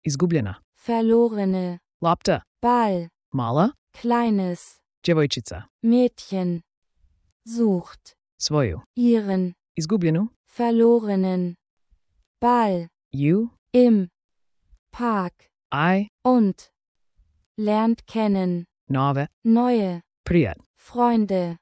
Izgubljena. verlorene, Lopta. Ball, Mala. kleines, Djevojčica. Mädchen, sucht, Svoju. ihren, Izgubljenu. verlorenen, Ball, Ju. im Park I. und lernt kennen, Nove. neue Prijat. Freunde,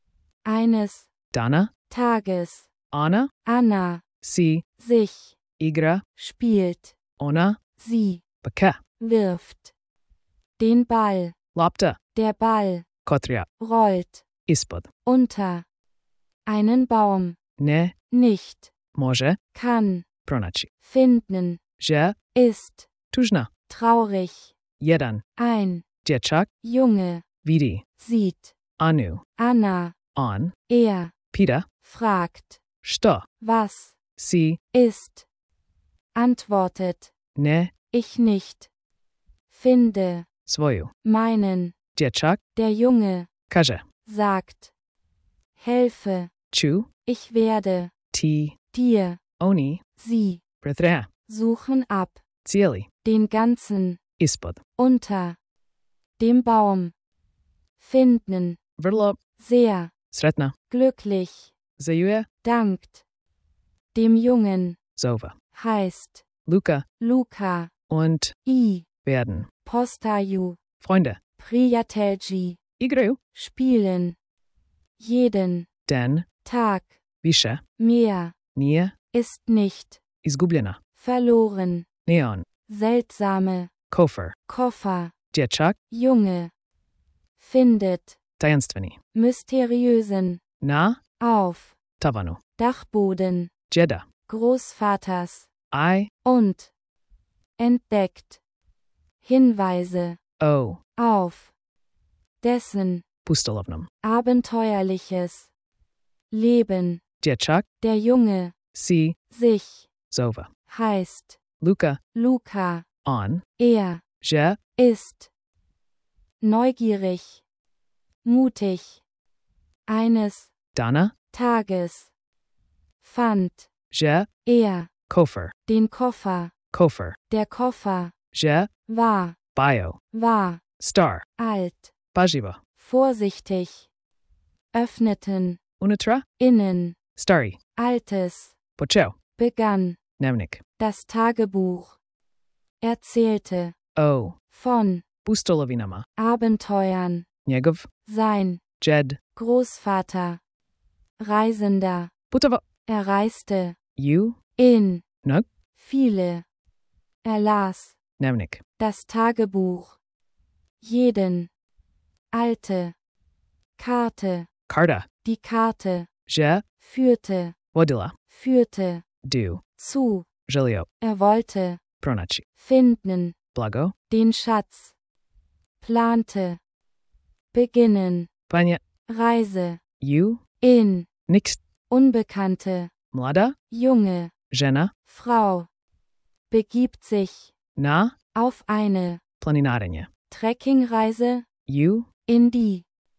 eines Dana. Tages, Ana. Anna, Si. sich, Igra. spielt, Ona. sie, Baka. wirft, den Ball, Lopta. der Ball, Kotria. rollt, Ispod. unter, einen Baum, Ne. nicht, Može. kann, Pronaći. finden, Že. ist, Tužna. traurig, Jedan. ein, Dječak. Junge, Vidi. sieht, Anu. Anna, On. er, Pita. fragt, Što. was, Si. ist, antwortet, Ne. ich nicht, finde, Svoju. meinen, Dječak. der Junge, Kaže. sagt, helfe, Ču. ich werde, Ti. dir, Oni. sie, Pretre. suchen ab, Cijeli. den ganzen, Ispod. unter, dem Baum, finden, Vrlo. sehr, Sretna. glücklich, Zajuje. dankt, dem Jungen, Zova. heißt, Luca. Luca, Und i, werden. postaju, Freunde. prijatelji, Igraju. spielen, jeden, Den. Tag, Više. mehr, Nije. ist nicht, Izgubljena. verloren, Neon. seltsame, Kofer. Koffer, Dječak. Junge, findet, Tajanstveni. mysteriösen, Na. auf, Tavanu. Dachboden, Djeda. Großvaters, I. und, entdeckt, Hinweise, O. auf, dessen, Pustolovnom. abenteuerliches, Leben, Dječak. der Junge, Si. sich, Zova. heißt, Luca. Luca, On. er, Je. ist, neugierig, mutig, eines Dana. Tages, fand, Je. er, Kofer. den Koffer, Kofer. der Koffer, Je. war, Bio. war, Star. alt, Paživo. vorsichtig, öffneten, Unutra. innen, Stari. altes, Počeo. begann, Dnevnik. das Tagebuch, erzählte, O. von, Pustolovinama. Abenteuern, Njegov. sein, Jed. Großvater, Reisender, Putovo. er reiste, You. in, Nog. viele, er las, Dnevnik. das Tagebuch, jeden, alte, Karte, Karta. die Karte, Je. führte, Vodila. führte, Du. zu, Želio. er wollte, Pronaći. finden, Blago. den Schatz, plante, beginnen, Panje. Reise, You. in, Nix. Unbekannte, Mlada. Junge, Žena. Frau, begibt sich, Na. auf eine, Planinarenje. Trekkingreise, You. in die,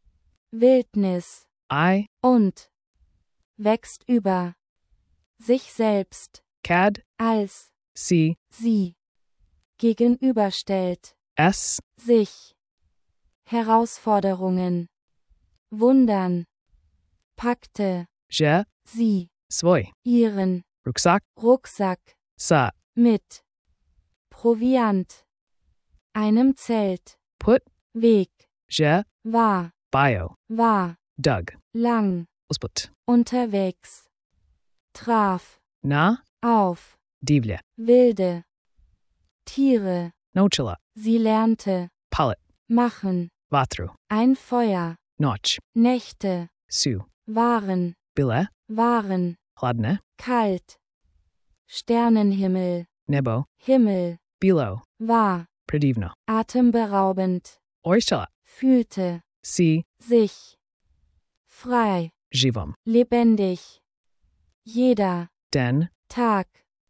Wildnis, I. und, wächst über, sich selbst, Cad. als, Si. sie, gegenüberstellt, S. sich, Herausforderungen, wundern, packte, Je. sie, Svoj. ihren, Rucksack. Rucksack, Sa. mit, Proviant, einem Zelt, Put. Weg, Je. war, Bio. war, Doug. lang, Usput. unterwegs, traf, Na. auf, Divlje. wilde, Tiere, Naučila. sie lernte, Palit. machen, Vatru. ein Feuer, Noć. Nächte, Su. waren, Bile. waren, Hladne. kalt, Sternenhimmel, Nebo. Himmel, Bilo. war, Predivno. atemberaubend, Oristala. fühlte, Si. sich, frei, Živom. lebendig, jeder, Den. Tag,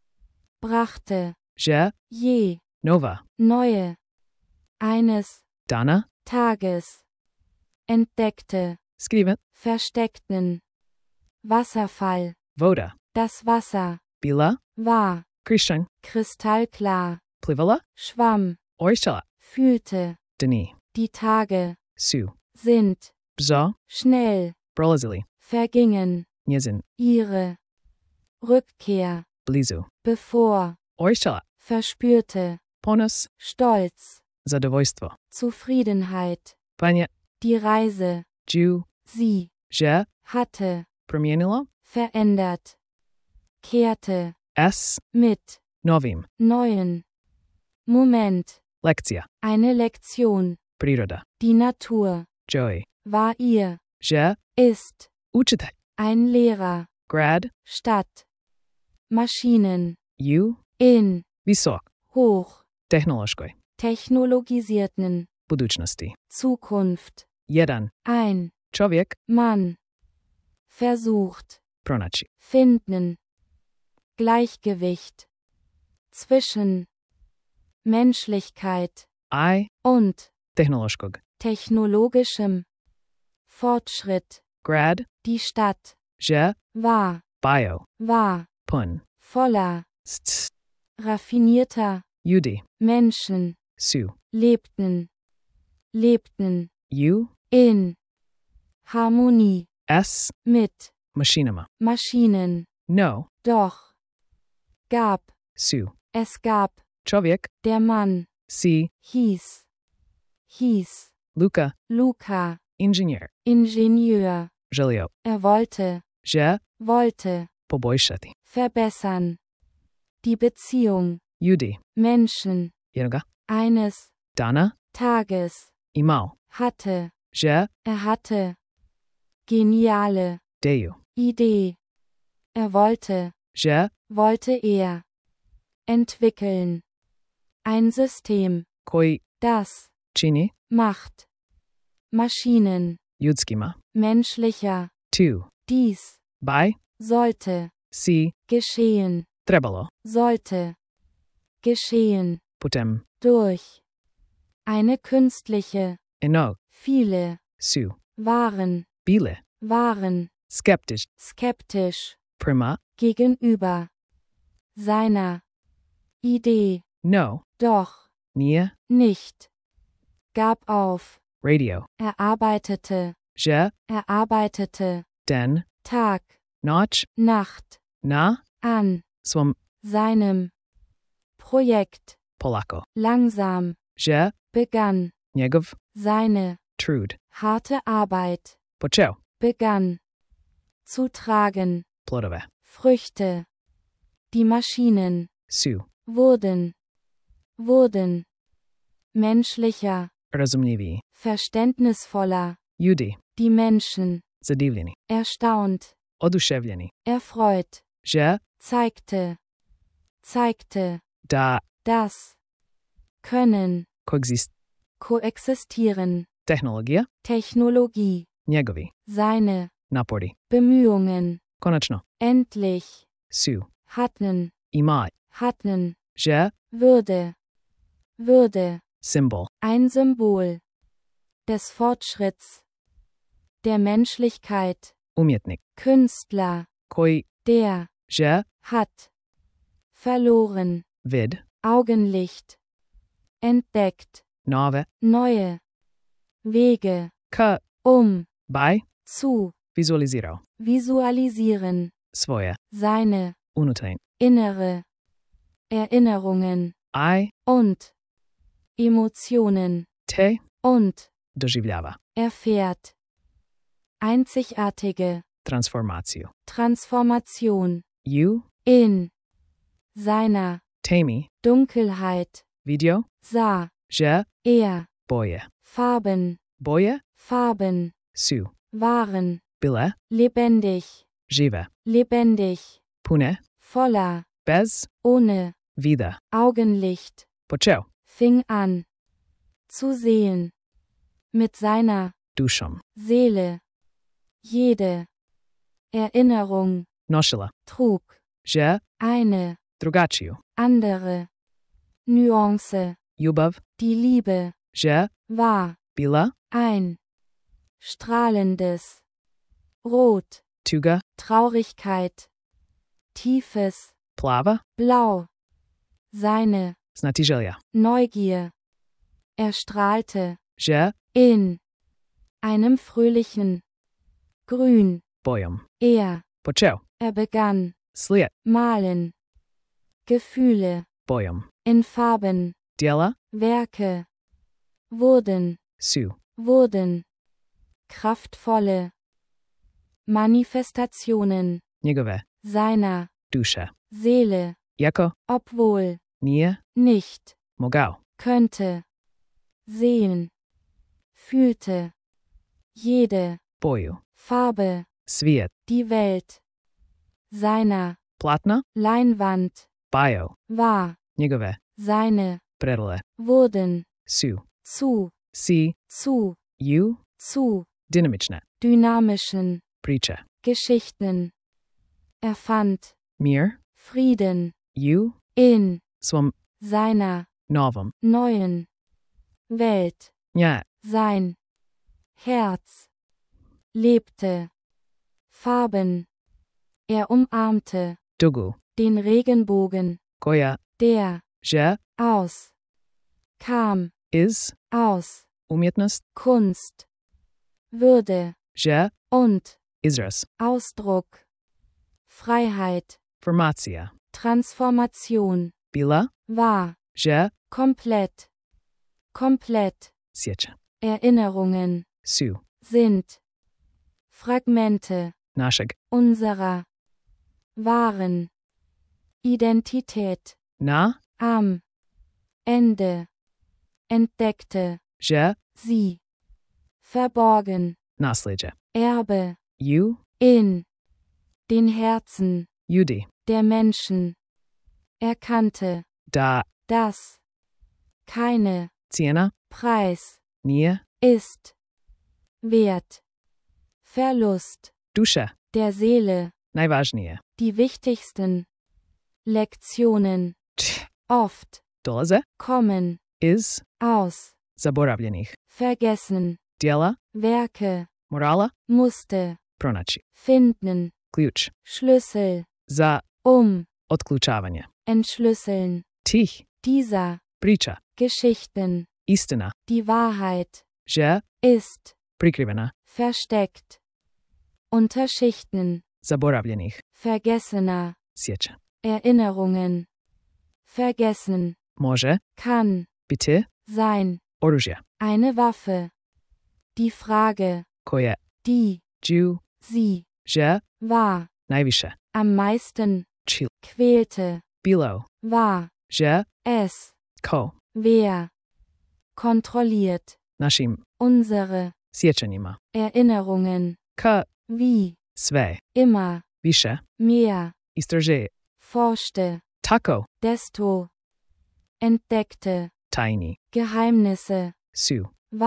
brachte, Je. je, Nova. neue, eines, Dana. Tages, entdeckte, Skriven. versteckten, Wasserfall, Voda. das Wasser, Bila. war, Christian. kristallklar, Plyvala? schwamm, Orishala. fühlte, Dani. die Tage, Su. sind, Bzo. schnell, Brolazili. vergingen, Nyazin. ihre, Rückkehr, Blizu. bevor, Orishala. verspürte, Ponus. Stolz, Zadovoystvo. Zufriedenheit, Pania. die Reise, Ju. sie, Je. hatte, Promienilo. verändert, kehrte, S. mit, Novim. neuen, Moment, Lektia. eine Lektion, Priroda. die Natur, Joy. war ihr, Je. ist, Uchitai. ein Lehrer, Grad. Stadt, Maschinen, U. in, Visok. hoch, Technološkoj. technologisierten, Budućnosti. Zukunft, Jedan. ein, Čovjek. Mann, versucht, Pronaći. finden, Gleichgewicht, zwischen, Menschlichkeit I. und Tehnološkog. technologischem Fortschritt, Grad. die Stadt, Je. war, Bio. war, Pun. voller, St. raffinierter, Judi. Menschen, Su. lebten, U. in, Harmonie, S. mit, Machinima. Maschinen, No. doch, gab, Su. es gab, Čovjek. der Mann, Si. hieß, Luka. Luca, Inženjer. Ingenieur, Želio. wollte, Je. Poboljšati. verbessern, die Beziehung, Judi. Menschen, Jednoga. eines, Dana. Tages, Imao. hatte, Je. hatte, geniale, Deju. Idee, wollte, Je. entwickeln, ein System, Koji das, čini macht, Maschinen, ljudskima. menschlicher, Tu. dies, By. sollte, Si. geschehen, Trebalo. sollte, geschehen, Putem. durch, eine künstliche, Enog. viele, Su. waren, Bile. waren, Skeptisch. skeptisch, Prima. gegenüber, seiner, Idee, No. doch, Nije. nicht, gab auf, Radio. erarbeitete, Den. Tag, Noć. Nacht, Na. an, Svom. seinem, Projekt, Polako. langsam, Je. begann, Njegov. seine, Trud. harte Arbeit, Počeo. begann, zu tragen, Plodove. Früchte, die Maschinen, Su. wurden, menschlicher, Razumljiviji. verständnisvoller, Judi. die Menschen, Zadivljeni. erstaunt, Oduševljeni. erfreut, Je. zeigte, Da. das, können, koexistieren, Tehnologija. Technologie, Njegovi. seine, Napori. Bemühungen, Konačno. endlich, Su. hatten, Ima. Je. würde, Symbol. ein Symbol des Fortschritts, der Menschlichkeit, Umjetnik. Künstler, Koji. der, Je. hat, verloren, Vid. Augenlicht, entdeckt, Nove. neue Wege, K. By. zu, Vizualizirao. visualisieren, Svoje. seine, Unutrain. innere, Erinnerungen I. und Emotionen Te. und Doživljava. erfährt einzigartige Transformaciju. Transformation U. in seiner Temi. Dunkelheit, Video. sah Je. Boje. Farben, Boje. Su. waren Bile. lebendig, Žive. Pune. voller, Bez. ohne Vida. Augenlicht, Počeo. fing an zu sehen, mit seiner Dušom. Seele, jede Erinnerung Nošila. trug Je. eine Drugačiju. andere Nuance, Ljubav. die Liebe Je. war Bila. ein strahlendes Rot, Tuga. Traurigkeit, tiefes Plava. Blau, seine Znatiželja. Neugier. Er strahlte. Že In einem fröhlichen Grün. bojem. Er Počel. begann. Slijet. Malen. Gefühle. Bojem. In Farben. Djela Werke. Wurden. su. Kraftvolle Manifestationen Njegove seiner duše. Seele, Jako obwohl nije nicht mogao. könnte sehen, fühlte jede Boju. Farbe, Svijet. die Welt seiner Platna. Leinwand Bio. war, Njegove seine predele wurden su. zu Ju dinamične dynamischen priče. Geschichten. Er fand Mir Frieden ju in svom seiner novom. neuen Welt. Nja Sein Herz lebte. Farben. Er umarmte dugu. den Regenbogen, Koja der že aus kam, is aus umjetnost. Kunst, Würde Že und izraz. Ausdruck, Freiheit, Formacija. Transformation Bila war že komplett. sjeća. Erinnerungen Su sind Fragmente našeg unserer wahren Identität. na Am Ende entdeckte že sie verborgen nasljeđe. Erbe Ju in den Herzen judi. der Menschen. Erkannte, Da dass keine cijena Preis nije ist wert. Verlust duše. der Seele. Najvažnije. Die wichtigsten Lektionen oft Dolaze kommen iz aus zaboravljenih vergessen. djela Werke morala musste pronaći. finden. Ključ Schlüssel za otključavanje entschlüsseln tih dieser priča. Geschichten. Istina Die Wahrheit že ist prikrivena versteckt unter Schichten zaboravljenih vergessener sjeća. Erinnerungen. Vergessen Može kann biti sein oružje eine Waffe. Die Frage, koje die džu sie že war najviše am meisten čil quälte, bilo war že es, ko wer kontrolliert našim unsere sjećanjima Erinnerungen, ka wie sve immer više mehr istraže forschte, tako desto entdeckte tajni Geheimnisse su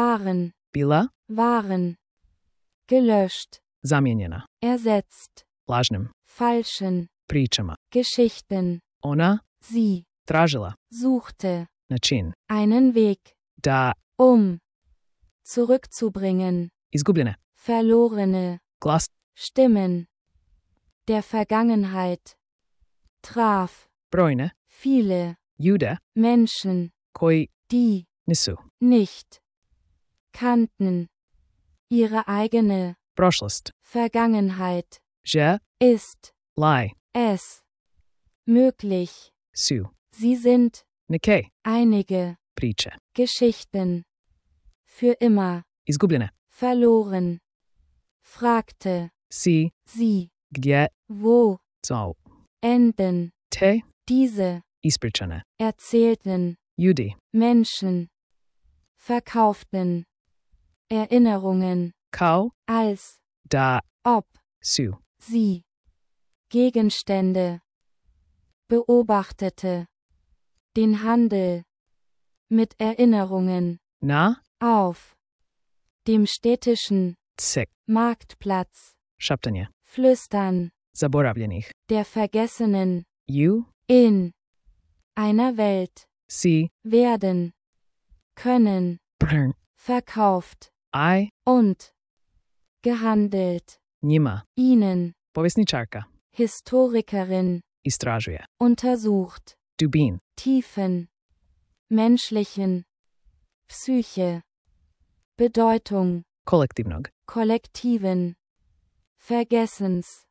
waren gelöscht, zamijenjena ersetzt, lažnim falschen pričama. Geschichten. Ona Sie tražila suchte način einen Weg, da zurückzubringen izgubljene verlorene glas Stimmen der Vergangenheit. Traf brojne viele ljude Menschen, koji die nisu nicht kannten. Ihre eigene prošlost Vergangenheit že ist laj es möglich. su Sie sind neke einige priče Geschichten für immer izgubljene. verloren. Fragte Si sie, gdje wo su enden te diese ispričane erzählten ljudi Menschen, verkauften Erinnerungen kao als da ob su sie Gegenstände beobachtete, den Handel mit Erinnerungen na auf dem städtischen tsek Marktplatz, šaptanje Flüstern zaboravljenih der Vergessenen ju in einer Welt si werden können, brn verkauft aj und gehandelt. njima Ihnen, povjesničarka Historikerin, istražuje untersucht dubin Tiefen menschlichen, Psyche, Bedeutung, kolektivnog, kollektiven, Vergessens,